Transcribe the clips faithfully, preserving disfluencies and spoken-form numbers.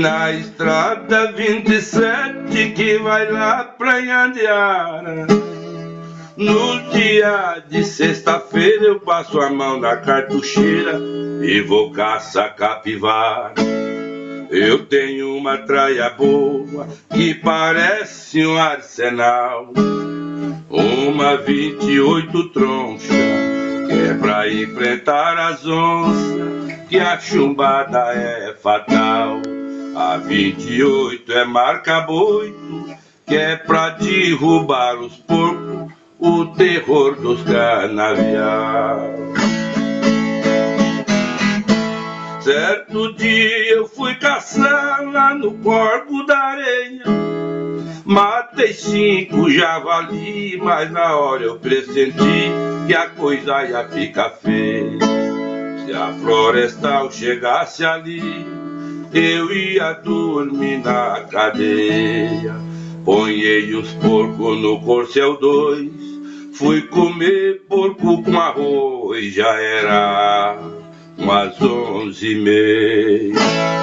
na estrada vinte e sete que vai lá pra Anhandiara. No dia de sexta-feira eu passo a mão na cartucheira e vou caçar capivara. Eu tenho uma traia boa que parece um arsenal, uma vinte e oito troncha que é pra enfrentar as onças, que a chumbada é fatal. A vinte e oito é marca-boito, que é pra derrubar os porcos, o terror dos canavial. Certo dia eu fui caçar lá no Corpo da Areia. Matei cinco javali, mas na hora eu pressenti que a coisa ia ficar feia. Se a florestal chegasse ali, eu ia dormir na cadeia. Ponhei os porcos no Corcel dois, fui comer porco com arroz, já era umas onze e meia.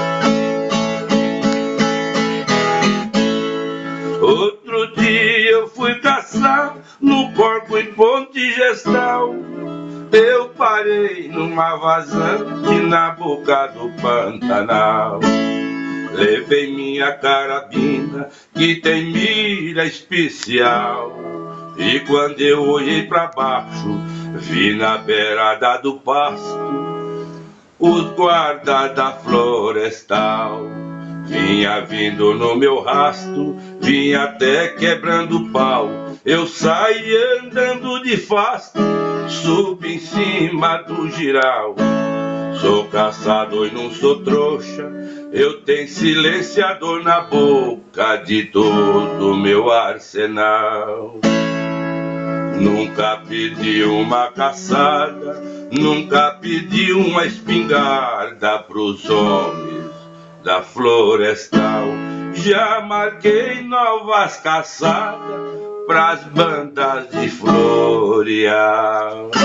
Outro dia eu fui caçar no Porco em Ponte Gestal. Eu parei numa vazante na boca do Pantanal. Levei minha carabina que tem mira especial, e quando eu olhei pra baixo vi na beirada do pasto os guardas da florestal. Vinha vindo no meu rasto, vinha até quebrando pau. Eu saí andando de fasto, subi em cima do giral. Sou caçador e não sou trouxa, eu tenho silenciador na boca de todo o meu arsenal. Nunca pedi uma caçada, nunca pedi uma espingarda pros homens da florestal. Já marquei novas caçadas pras bandas de floreal.